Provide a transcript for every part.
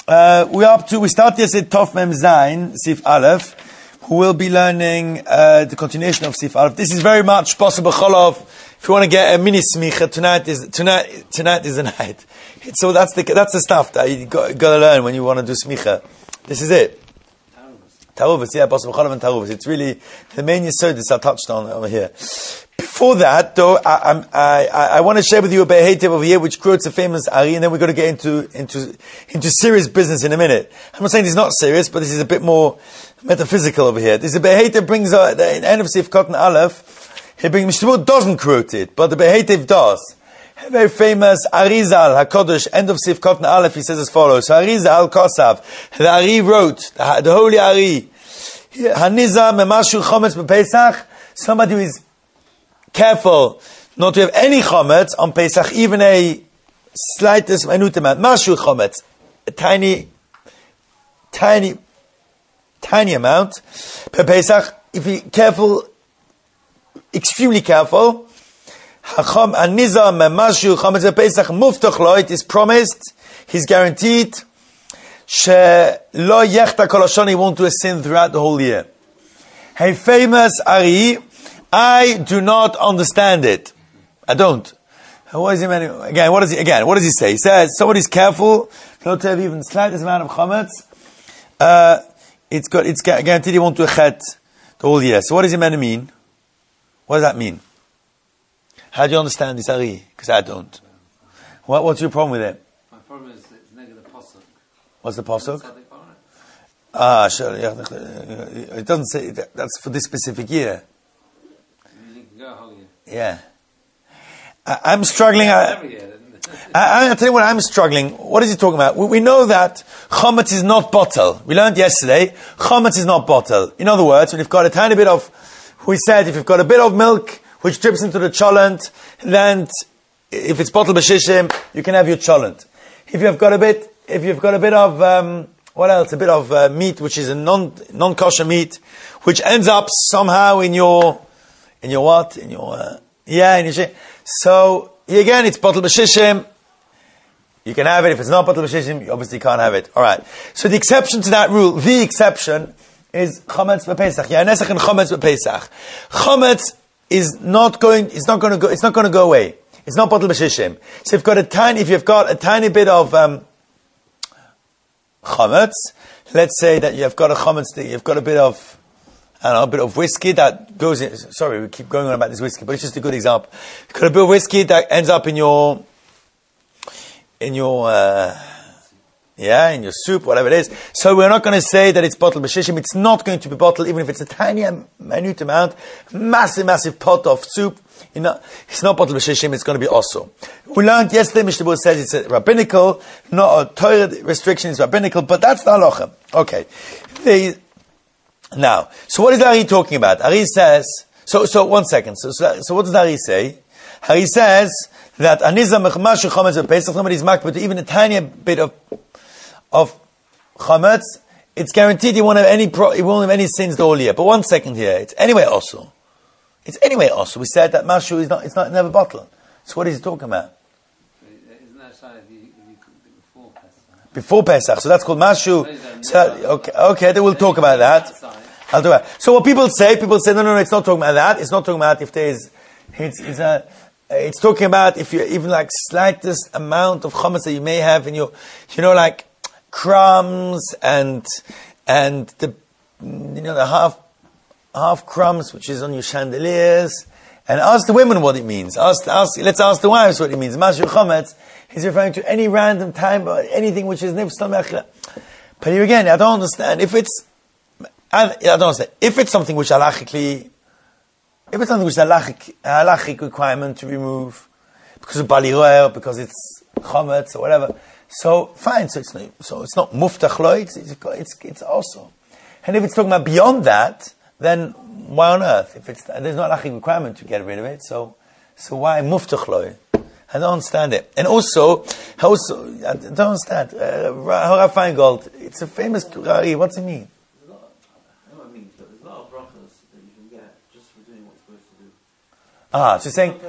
We start this at Tov Mem Zayin, Sif Aleph, who will be learning the continuation of Sif Aleph. This is very much possible Cholov. If you want to get a mini smicha, tonight is the night. So that's the stuff that you got to learn when you want to do smicha. This is it. Taruvus, yeah, possible Cholov and Taruvus. It's really the main yesodis are touched on over here. Before that, though, I want to share with you a behetiv over here, which quotes a famous Ari, and then we're going to get into serious business in a minute. I'm not saying this is not serious, but this is a bit more metaphysical over here. This is a behetiv brings the end of Sif Cotton Aleph. He brings Mishnah doesn't quote it, but the behetiv does. A very famous Arizal Hakodesh, end of Sif Cotton Aleph. He says as follows: so Arizal Kosav, the Ari wrote, the holy Ari, Haniza memashu chometz b'Pesach. Somebody who is careful not to have any chometz on Pesach, even a slightest minute amount. Mashu chometz, a tiny amount per Pesach. If he careful, extremely careful. Hachom aniza memashu chometz per Pesach muftach lo. It is promised. He's guaranteed. She lo yechta kol hashana. He won't do a sin throughout the whole year. Hey, famous Ari. I do not understand it. I don't. What does he mean? Again, what does he say? He says, somebody's careful not to have even the slightest amount of chometz. It's guaranteed he won't do a chet the whole year. So what does he mean? What does that mean? How do you understand this, Ari? Because I don't. What's your problem with it? My problem is it's negative pasuk. What's the pasuk? Sure. It doesn't say that's for this specific year. Yeah. I'm struggling. I'll tell you what I'm struggling. What is he talking about? We know that chometz is not bottle. We learned yesterday, chometz is not bottle. In other words, when you've got a tiny bit of, we said, if you've got a bit of milk which drips into the cholent, then if it's bottle b'shishim, you can have your cholent. If you've got a bit of, what else? A bit of meat which is a non-kosher meat, which ends up somehow in your what? In your shit. So, again, it's bottle b'shishim. You can have it. If it's not bottle b'shishim, you obviously can't have it. Alright. So the exception to that rule, the exception, is chometz b'Pesach. Yeah, nesach and chometz b'Pesach. Chometz is not going to go away. It's not bottle b'shishim. So if you've got a tiny bit of, chometz, let's say that you've got a chometz, you've got a bit of, a bit of whiskey that goes in. Sorry, we keep going on about this whiskey, but it's just a good example. You've got a bit of whiskey that ends up in your soup, whatever it is. So we're not going to say that it's bottled b'shishim. It's not going to be bottled, even if it's a tiny, minute amount, massive pot of soup. It's not bottled b'shishim. It's going to be also. We learned yesterday, Mishnah Berurah says it's a rabbinical, not a Torah restriction. It's rabbinical, but that's the halacha. Okay. Now, so what is Ari talking about? Ari says, so 1 second. So what does Ari say? Ari says that Aniza mechmashu chometz b'Pesach, somebody's makbid with even a tiny bit of chometz, it's guaranteed he won't have any sins the whole year. But 1 second here, it's anyway also. We said that mashu it's not never bottled. So what is he talking about? Isn't that shy if you cooked it before Pesach? Before Pesach, so that's called mashu. So, okay, then we'll talk about that. I'll do that. So what people say, no, it's not talking about that. It's not talking about if there's, it's talking about if you even like slightest amount of chometz that you may have in your, like crumbs and the, the half crumbs which is on your chandeliers. And ask the women what it means. Let's ask the wives what it means. Mashu chometz, he's referring to any random time, or anything which is nif stomach. But here again, I don't understand. If it's something which halachic requirement to remove because of bali roer, because it's chometz or whatever, so fine. So it's not muftach lo. It's also. And if it's talking about beyond that, then why on earth? There's no halachic requirement to get rid of it. So why muftach lo? I don't understand it. And also, I don't understand. Harav Feingold, it's a famous Rari. What's it mean? So you're saying...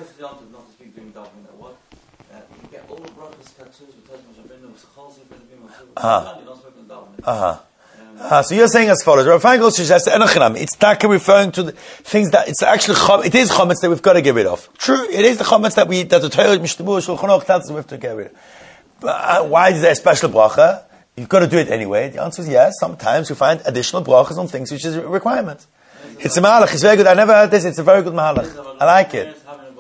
So you're saying as follows. Rav Feingold suggests it's taka referring to the things that it's actually it is chometz that we've got to get rid of. True, it is the chometz that the Torah Mishnah Shulchan Aruch tells us we have to get rid of. But why is there a special bracha? You've got to do it anyway. The answer is yes. Sometimes you find additional brachas on things which is a requirement. It's a mahalach. It's very good. I never heard this. It's a very good mahalach. I like it.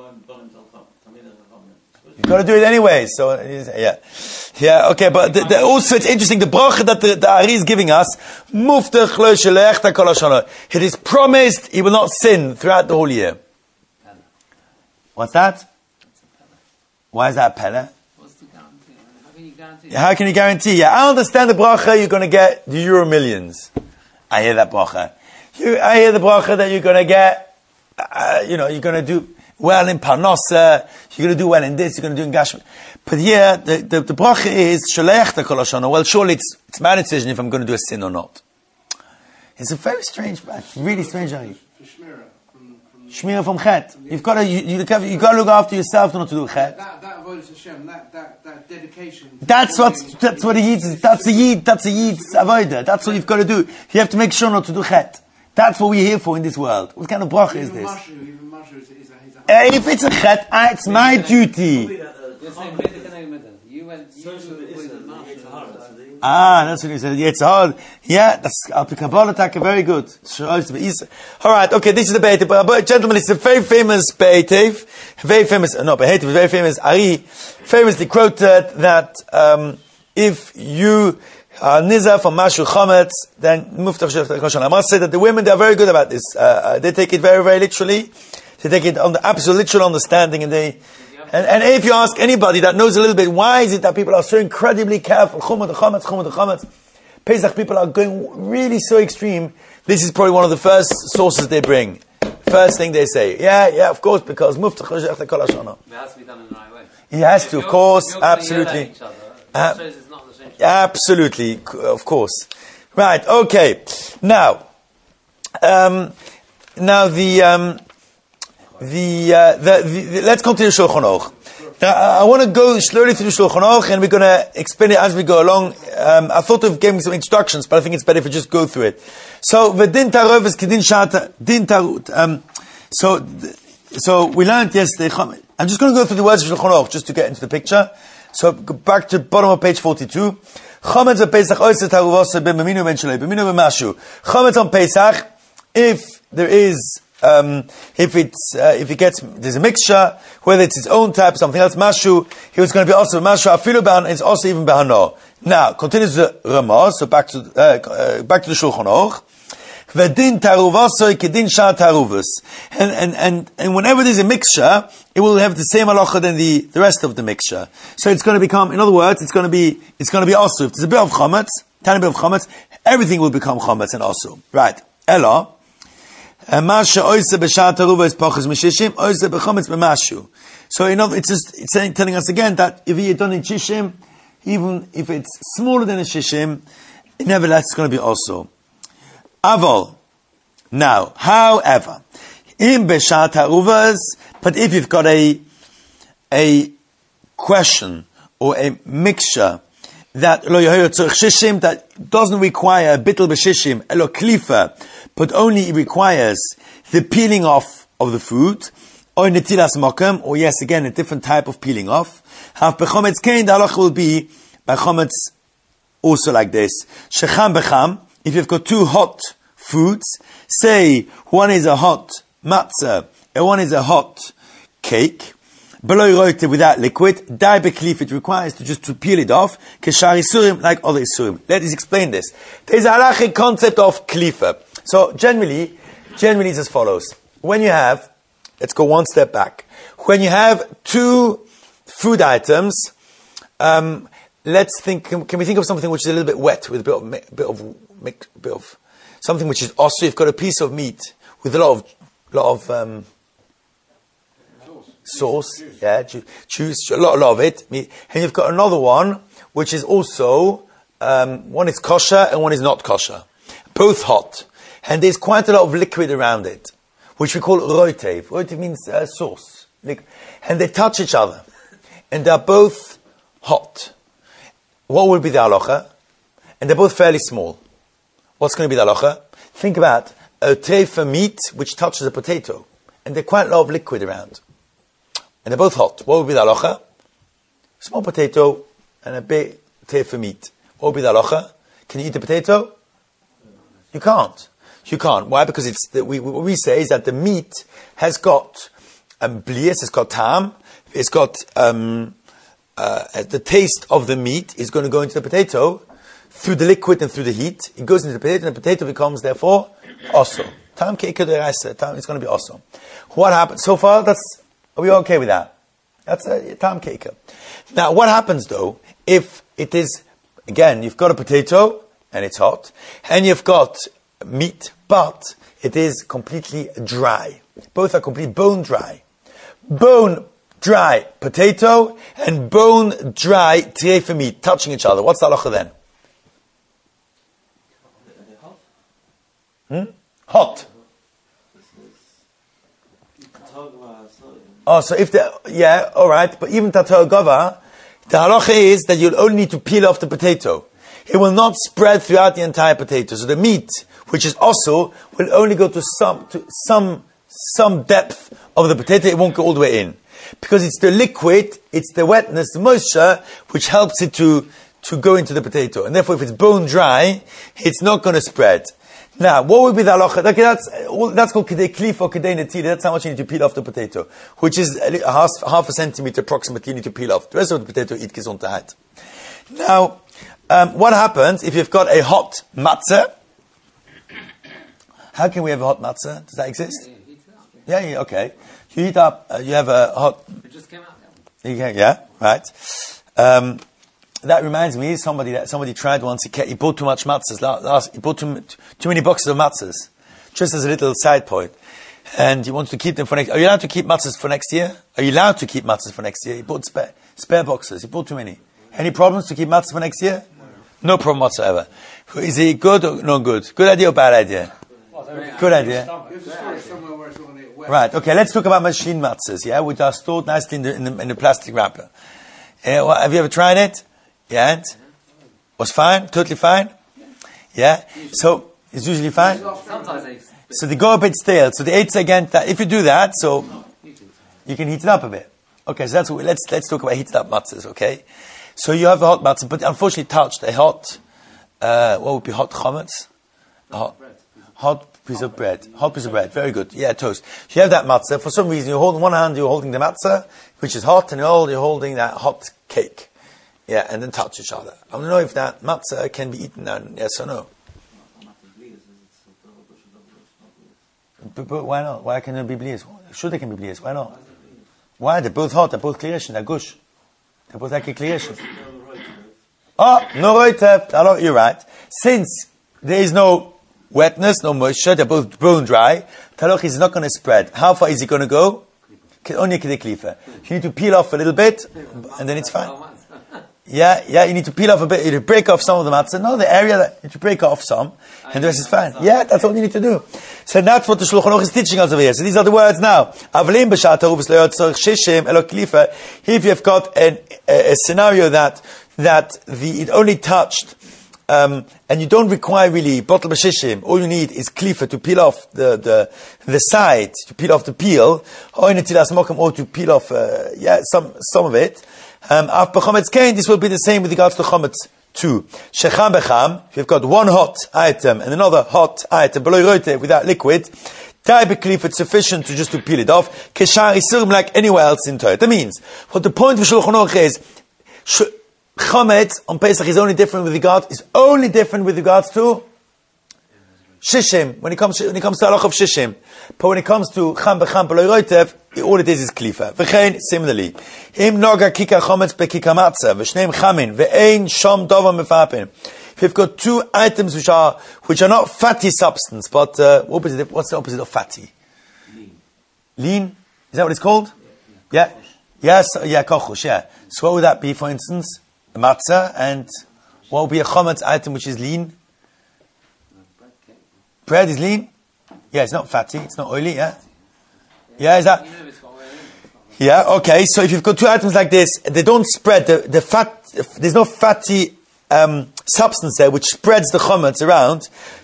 You've got to do it anyway. So, yeah, okay. But also, it's interesting. The bracha that the Ari is giving us, muftach lo shelechta kol hashana. It is promised he will not sin throughout the whole year. What's that? Why is that pele? What's the guarantee? How can you guarantee? How can you guarantee? Yeah, I understand the bracha. You're going to get the euro millions. I hear that bracha. I hear the bracha that you're going to get. You're going to do well in Parnasa, you're going to do well in this, you're going to do in Gashmi. But here, the bracha is, Shalechta kol hashana. Well, surely it's my decision if I'm going to do a sin or not. It's a very strange, really strange. Shmira from Chet. You've got to look after yourself not to do Chet. That avodas Hashem, that dedication. That's what a Yid is. That's a Yid's avodah. That's what you've got to do. You have to make sure not to do Chet. That's what we're here for in this world. What kind of bracha is this? If it's a chet, it's my duty. That's what he said. Yeah, it's hard. Yeah, that's Al Pi Kabbalah Taka, very good. Alright, okay, this is the Be'etev. But gentlemen, it's a very famous Be'etev. Very famous Ari famously quoted that if you nizar from Mashu Chometz, then Muftach Shech Koshan. I must say that the women, they are very good about this. They take it very, very literally. They take it on the absolute literal understanding, and if you ask anybody that knows a little bit, why is it that people are so incredibly careful? Chometz. Pesach people are going really so extreme. This is probably one of the first sources they bring. First thing they say. Yeah, of course, because Muftach Shech Kol Hashana. It has to be done in the right way. He has to, of course, absolutely. Absolutely, of course. Right, okay. Now, let's continue Shulchan Aruch. Now, I want to go slowly through Shulchan Aruch, and we're going to explain it as we go along. I thought of giving some instructions, but I think it's better if we just go through it. So, v'din tarov is kedin shata, din tarut. So we learned yesterday. I'm just going to go through the words of Shulchan Aruch just to get into the picture. So, go back to the bottom of page 42. Chometz on Pesach, oiseh taruvos b'maminu ben shalei, b'minu b'mashu. Chometz on Pesach, if there is if it gets, there's a mixture, whether it's its own type, something else, mashu, he was going to be also mashu, afilu behan, it's also even behano. Now, continues the Ramah, so back to the Shulchan Aruch. V'din taruvasoi kedin shar taruvus. And whenever there's a mixture, it will have the same halacha than the rest of the mixture. So it's going to become, in other words, it's going to be also. If there's a bit of chometz, tiny bit of chometz, everything will become chometz and also. Right. Ella. So, it's telling us again that if you're done in shishim, even if it's smaller than a shishim, nevertheless it's going to be also. Avol. Now, however, in beshat haruvas, but if you've got a question or a mixture that lo shishim that doesn't require a bittul b'shishim elo klifa, but only it requires the peeling off of the fruit, or netilas mokem, or yes, again, a different type of peeling off. Half bechometz kain, the halach will be by chometz also like this. Shecham becham, if you've got two hot foods, say one is a hot matzah and one is a hot cake, below roite without liquid, dai beklif, it requires to peel it off, keshar isurim, like other isurim. Let us explain this. There's a halachic concept of klifa. So generally it's as follows. When you have, let's go one step back. When you have two food items, let's think, can we think of something which is a little bit wet with a bit of something which is also, you've got a piece of meat with a lot of sauce, juice, a lot of it, and you've got another one which is also, one is kosher and one is not kosher, both hot, and there's quite a lot of liquid around it, which we call roitev. Roitev means sauce, and they touch each other, and they're both hot. What will be the halacha? and they're both fairly small. What's going to be the halacha? Think about a tray for meat which touches a potato, and there's quite a lot of liquid around, and they're both hot. What would be the halacha? Small potato and a big tray for meat. What would be the halacha? Can you eat the potato? You can't. You can't. Why? Because what we say is that the meat has got blias, it's got tam, it's got the taste of the meat is going to go into the potato through the liquid and through the heat. It goes into the potato, and the potato becomes therefore also tam keika deraisa. Tam, it's going to be also. What happens so far? Are we okay with that? That's a tam keika. Now, what happens though if it is again? You've got a potato and it's hot, and you've got meat, but it is completely dry. Both are completely bone dry. Bone dry potato and bone dry treifa meat touching each other. What's the halacha then? Hot. Oh, so if alright, but even tator gava, the halacha is that you'll only need to peel off the potato. It will not spread throughout the entire potato. So the meat, which is also, will only go to some depth of the potato. It won't go all the way in. Because it's the liquid, it's the wetness, the moisture, which helps it to go into the potato. And therefore, if it's bone dry, it's not going to spread. Now, what would be the halacha? That's called kedei klif or kedei netila. That's how much you need to peel off the potato. Which is half a centimeter approximately you need to peel off. The rest of the potato, eat gesundheit. Now, what happens if you've got a hot matzah? How can we have a hot matzah? Does that exist? Yeah, okay. You heat up, you have a hot... It just came out. Yeah, right. That reminds me, somebody tried once, he bought too much matzahs. He bought too many boxes of matzahs. Just as a little side point. And he wants to keep them for next... Are you allowed to keep matzahs for next year? Are you allowed to keep matzahs for next year? He bought spare boxes. He bought too many. Any problems to keep matzahs for next year? No problem whatsoever. Is it good or no good? Good idea or bad idea? Good idea. Right, okay, let's talk about machine matzahs, yeah, which are stored nicely in the plastic wrapper. Have you ever tried it? Yeah, and? Was fine? Totally fine? Yeah? So, it's usually fine? So they go a bit stale. So the eights again, if you do that, so you can heat it up a bit. Okay, so that's what let's talk about heated up matzahs, okay? So you have a hot matzah, but unfortunately touched a hot, what would be hot chametz? Hot piece of bread. Hot piece of bread. Very good. Yeah, toast. You have that matzah. For some reason, you're holding one hand, you're holding the matzah, which is hot, and you're holding that hot cake. Yeah, and then touch each other. I want to know if that matzah can be eaten now. Yes or no? But why not? Why can there be blias? Sure, they can be blias. Why not? Why? They're both hot. They're both kliyesh. They're gush. They're both like kliyesh. Oh, no roitev. You're right. Since there is no wetness, no moisture, they're both bone dry, taloch is not going to spread. How far is it going to go? Only kedei klifa. You need to peel off a little bit, and then it's fine. Yeah, you need to peel off a bit, you need to break off some of the matzah. No, the area that you need to break off some, and the rest is fine. Yeah, that's all you need to do. So that's what the Shulchan Aruch is teaching us over here. So these are the words now. If you've got a scenario that it only touched, and you don't require really bottle b'shishim. All you need is klifa to peel off the side, to peel off the peel, or to peel off some of it. This will be the same with regards to chometz too. Shecham becham, if you've got one hot item and another hot item below rote without liquid, typically it's sufficient to peel it off. Keshar isurim like anywhere else in Torah. That means what the point of Shulchan Aruch is. Chometz on Pesach is only different with regards to shishim. When it comes to halach of shishim, but when it comes to cham becham below roitev, all it is klifa. V'chein similarly, im noga kika chometz bekika matzah v'shneim chamin ve'ein shom dova mefapin. If you've got two items which are not fatty substance, but what's the opposite of fatty? Lean. Is that what it's called? Yeah. Yes. Yeah. Kochush. Yeah. So what would that be, for instance? A matzah, and what would be a chometz item which is lean? Bread is lean? Yeah, it's not fatty, it's not oily, yeah? Yeah, is that? Yeah, okay, so if you've got two items like this, they don't spread, the fat, there's no fatty substance there which spreads the chametz around.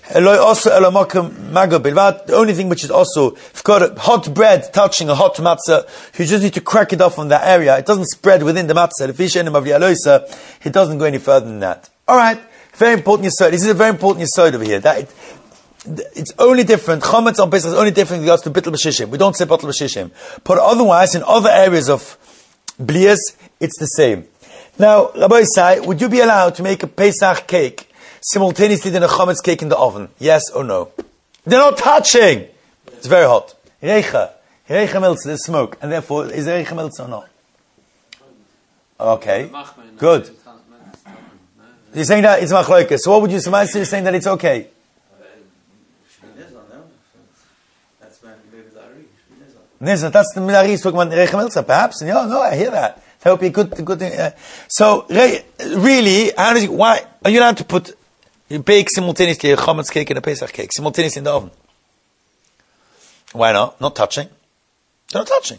The only thing which is also, if you've got a hot bread touching a hot matzah, you just need to crack it off on that area. It doesn't spread within the matzah. It doesn't go any further than that. Alright, very important yesod. This is a very important yesod over here. That it's only different. Chametz on Pesach is only different in regards to bittul b'shishim. We don't say bittul b'shishim. But otherwise, in other areas of blias, it's the same. Now, Rabbi Isai, would you be allowed to make a Pesach cake simultaneously than a chametz cake in the oven? Yes or no? They're not touching. It's very hot. Reicha melts, there's smoke, and therefore, is there reicha melts or not? Okay, good. You're saying that it's machlokas. So what would you say? You're saying that it's okay. Nizar, that's the Milari talking about reicha melts, perhaps. No, I hear that. That would be good thing. So, really, why are you allowed to bake simultaneously a chametz cake and a Pesach cake simultaneously in the oven? Why not? Not touching. They're not touching.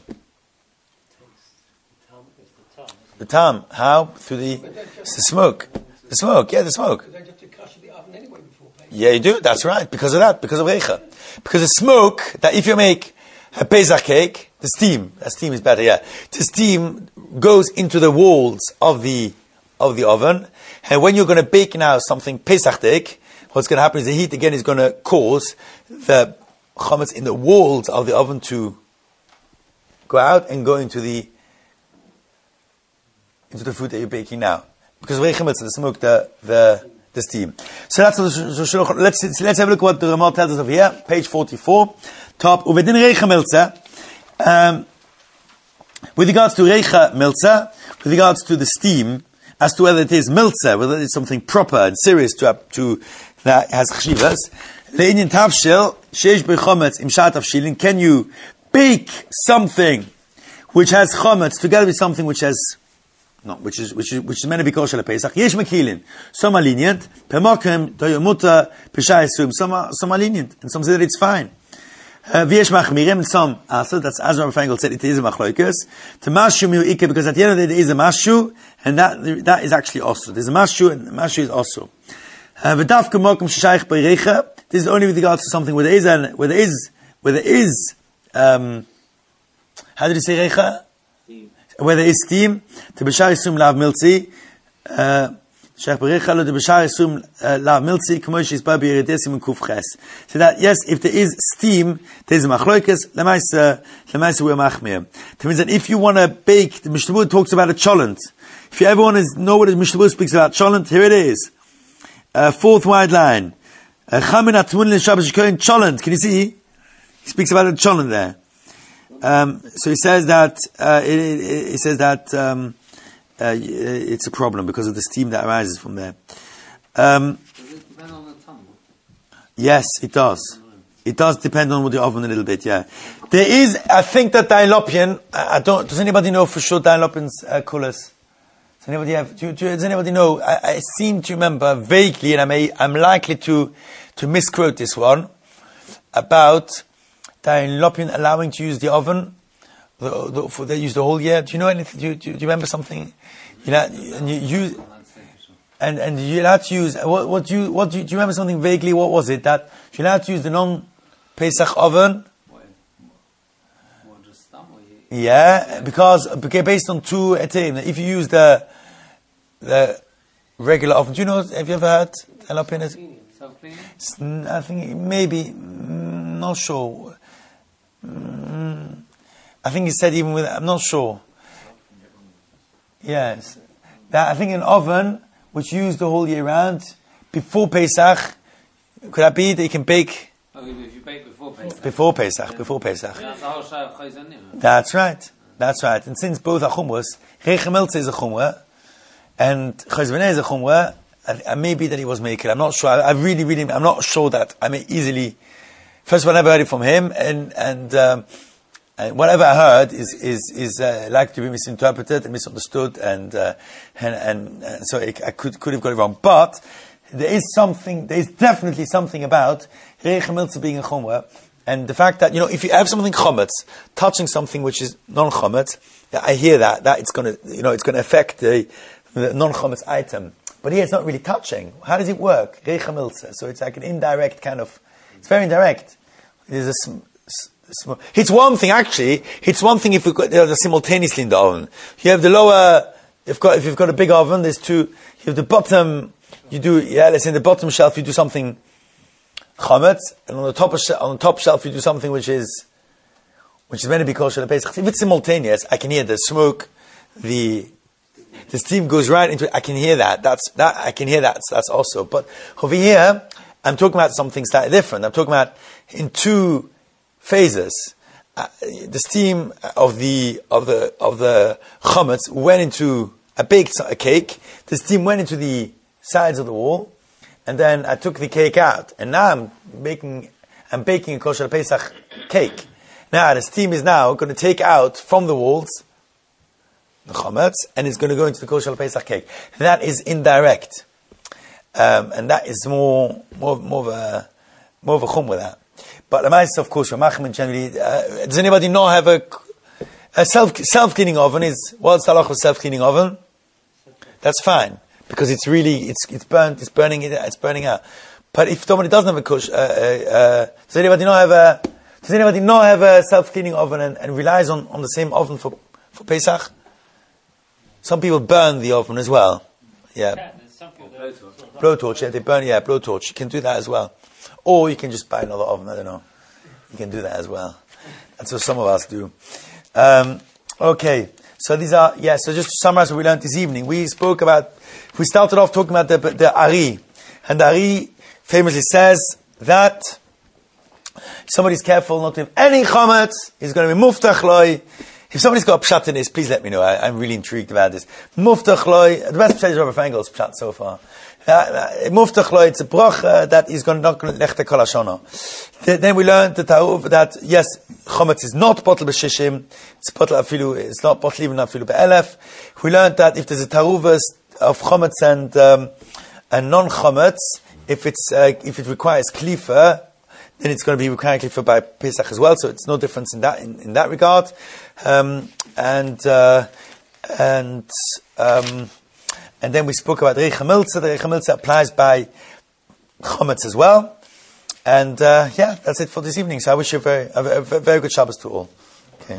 The tam. How? Through the smoke. The smoke. Yeah, the smoke. Yeah, you do. That's right. Because of that. Because of reicha. Because the smoke, that if you make a Pesach cake, the steam is better, yeah. The steam goes into the walls of the oven, and when you're going to bake now something Pesach-dik, what's going to happen is the heat again is going to cause the chametz in the walls of the oven to go out and go into the food that you're baking now. Because reicha melts, the smoke, the steam. So let's have a look at what the Ramah tells us over here, page 44. Top. Uvedin reicha melza. With regards to reicha melza, with regards to the steam, as to whether it is melza, whether it's something proper and serious to that has chshivas. Le'inyan tavshil sheish bechometz im shat tavshilin. Can you bake something which has chometz together with something which is meant to be kosher lePesach? Yesh mekilin. Some are lenient. Pemokem doyomuta peshayesum. Some are lenient, and some say that it's fine. V'yesh machmirim, some also, that's as Rabbi Feingold said, it is a machloikus. To mashu miu ike, because at the end of the day there is a mashu, and that is actually also. There's a mashu, and the mashu is also. V'davka mokum sheshayich b'reicha. This is only with regards to something where there is, how did you say reicha? Where there is steam. To b'shar yisum lav miltzi. So that yes, if there is steam, there is a machloikas. Lemaisa we're machmir. That means that if you want to bake, the Mishnah Berurah talks about a cholent. If you ever want to know what the Mishnah Berurah speaks about cholent, here it is. Fourth wide line. Cholent. Can you see? He speaks about a cholent there. So he says that it's a problem because of the steam that arises from there. Does it depend on the tongue? Yes, it does. It does depend on the oven a little bit, yeah. There is, I think that Dialopian, does anybody know for sure Dialopian's kulas? Does anybody know? I seem to remember vaguely, and I'm likely to misquote this one, about Dialopian allowing to use the oven, they use the whole year. Do you know anything? Do you remember something? And you're allowed to use. Do you remember something vaguely? What was it that you're allowed to use the non-Pesach oven? Yeah, because based on two etim. If you use the regular oven, do you know? Have you ever had jalapeno? I think maybe. Not sure. I think he said even with, I'm not sure. Yes. That I think an oven which used the whole year round, before Pesach, could that be that you can bake? Oh, if you bake before Pesach. Before Pesach. That's right. And since both are chumras, reicha melza is a chumra, and chayzvaneh is a chumra, and maybe that he was making. I'm not sure. I'm not sure that I may easily. First of all, I never heard it from him, and whatever I heard is like to be misinterpreted and misunderstood, and so I could have got it wrong. But there is definitely something about reicha melza being a chumra, and the fact that if you have something chometz touching something which is non-chometz, I hear that it's going to affect the non-chometz item. But here it's not really touching. How does it work? Reicha milza. So it's like an indirect kind of, it's very indirect. There's it's one thing actually, it's one thing if we got they're simultaneously in the oven. You have the lower, if you've got a big oven, there's two, you have the bottom, let's say in the bottom shelf you do something chametz, and on the top shelf you do something which is meant to be kosher the Pesach. If it's simultaneous, I can hear the smoke, the steam goes right into it, I can hear that. I can hear that. That's also. But over here, I'm talking about something slightly different. I'm talking about in two phases. The steam of the chametz went into a cake. The steam went into the sides of the wall, and then I took the cake out. And now I'm baking a kosher Pesach cake. Now the steam is now going to take out from the walls the chametz, and it's going to go into the kosher Pesach cake. That is indirect, and that is more of a chum with that. But the mice, of course, for machmin generally, does anybody not have a self-cleaning oven? What's the halach of self-cleaning oven? That's fine, because it's burning out. But if somebody doesn't have a kosher, does anybody not have a self-cleaning oven and relies on the same oven for Pesach? Some people burn the oven as well. Yeah. Blowtorch, yeah, they burn, blowtorch. You can do that as well. Or you can just buy another oven, I don't know. You can do that as well. That's what some of us do. Okay. So these are, so just to summarize what we learned this evening. We started off talking about the Ari. And the Ari famously says that somebody's careful not to have any chametz, he's going to be muftach loi. If somebody's got a pshat in this, please let me know. I'm really intrigued about this. Muftach loi, the best pshat is Rabbi Fengel's pshat so far. Muftach loi, it's a brach that is not going to lechte kol hashana. Then we learned that yes, chametz is not bottle b'shishim, it's not bottle even afilu be'elef. We learned that if there's a taruvas of chametz and non-chametz, if it requires klifa, then it's going to be required klifa by Pesach as well. So it's no difference in that regard. And then we spoke about Reicha Milza. The Reicha Milza applies by chametz as well. And that's it for this evening. So I wish you a very good Shabbos to all.